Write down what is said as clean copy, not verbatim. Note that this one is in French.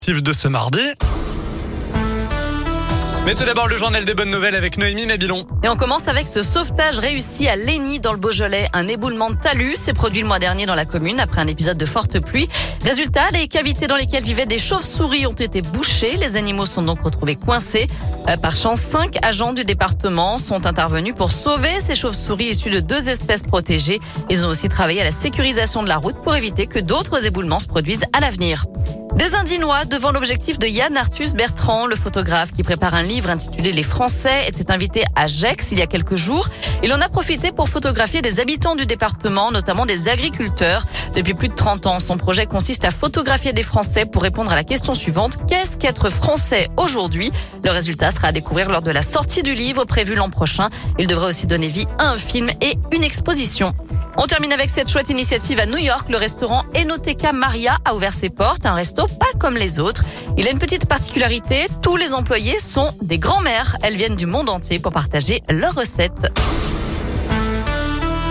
De ce mardi. Mais tout d'abord, le journal des bonnes nouvelles avec Noémie Mabilon. Et on commence avec ce sauvetage réussi à Lény dans le Beaujolais. Un éboulement de talus s'est produit le mois dernier dans la commune après un épisode de forte pluie. Résultat, les cavités dans lesquelles vivaient des chauves-souris ont été bouchées. Les animaux sont donc retrouvés coincés. Par chance, 5 agents du département sont intervenus pour sauver ces chauves-souris issues de 2 espèces protégées. Ils ont aussi travaillé à la sécurisation de la route pour éviter que d'autres éboulements se produisent à l'avenir. Des Indinois devant l'objectif de Yann Arthus Bertrand, le photographe qui prépare un livre intitulé Les Français, était invité à Gex il y a quelques jours. Il en a profité pour photographier des habitants du département, notamment des agriculteurs. Depuis plus de 30 ans, son projet consiste à photographier des Français pour répondre à la question suivante: qu'est-ce qu'être français aujourd'hui? Le résultat sera à découvrir lors de la sortie du livre prévue l'an prochain. Il devrait aussi donner vie à un film et une exposition. On termine avec cette chouette initiative à New York. Le restaurant Enoteca Maria a ouvert ses portes. Un resto pas comme les autres. Il a une petite particularité. Tous les employés sont des grands-mères. Elles viennent du monde entier pour partager leurs recettes.